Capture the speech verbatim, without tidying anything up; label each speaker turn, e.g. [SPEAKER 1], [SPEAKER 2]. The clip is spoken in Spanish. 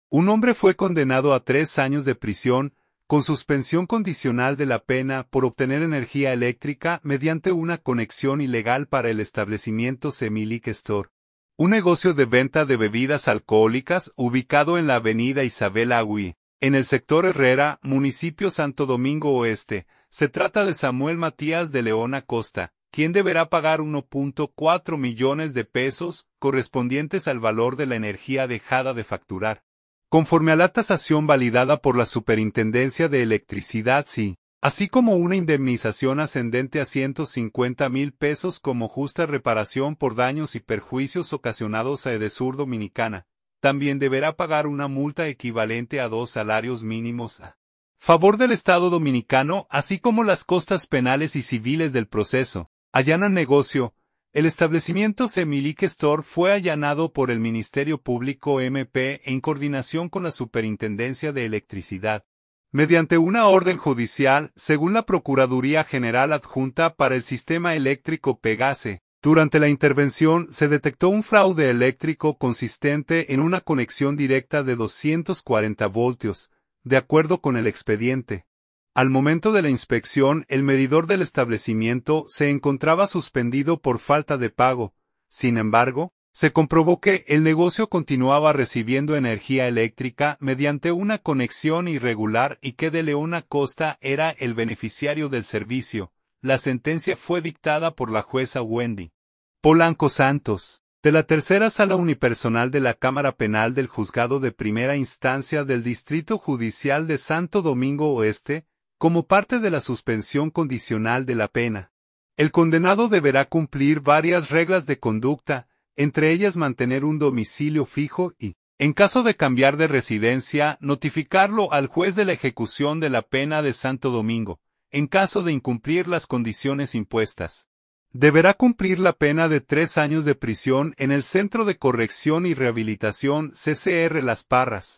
[SPEAKER 1] Un hombre fue condenado a tres años de prisión, con suspensión condicional de la pena por obtener energía eléctrica mediante una conexión ilegal para el establecimiento Semilic Store, un negocio de venta de bebidas alcohólicas ubicado en la avenida Isabel Agüí, en el sector Herrera, municipio Santo Domingo Oeste. Se trata de Samuel Matías de León Acosta, quien deberá pagar uno punto cuatro millones de pesos, correspondientes al valor de la energía dejada de facturar, conforme a la tasación validada por la Superintendencia de Electricidad S I, así como una indemnización ascendente a ciento cincuenta mil pesos como justa reparación por daños y perjuicios ocasionados a Edesur Dominicana. También deberá pagar una multa equivalente a dos salarios mínimos a favor del Estado Dominicano, así como las costas penales y civiles del proceso. Allanan negocio. El establecimiento Semilic Store fue allanado por el Ministerio Público M P en coordinación con la Superintendencia de Electricidad, mediante una orden judicial, según la Procuraduría General Adjunta para el Sistema Eléctrico Pegase. Durante la intervención se detectó un fraude eléctrico consistente en una conexión directa de doscientos cuarenta voltios, de acuerdo con el expediente. Al momento de la inspección, el medidor del establecimiento se encontraba suspendido por falta de pago. Sin embargo, se comprobó que el negocio continuaba recibiendo energía eléctrica mediante una conexión irregular y que de León Acosta era el beneficiario del servicio. La sentencia fue dictada por la jueza Wendy Polanco Santos, de la Tercera Sala Unipersonal de la Cámara Penal del Juzgado de Primera Instancia del Distrito Judicial de Santo Domingo Oeste, como parte de la suspensión condicional de la pena. El condenado deberá cumplir varias reglas de conducta, entre ellas mantener un domicilio fijo y, en caso de cambiar de residencia, notificarlo al juez de la ejecución de la pena de Santo Domingo, en caso de incumplir las condiciones impuestas. Deberá cumplir la pena de tres años de prisión en el Centro de Corrección y Rehabilitación C C R Las Parras.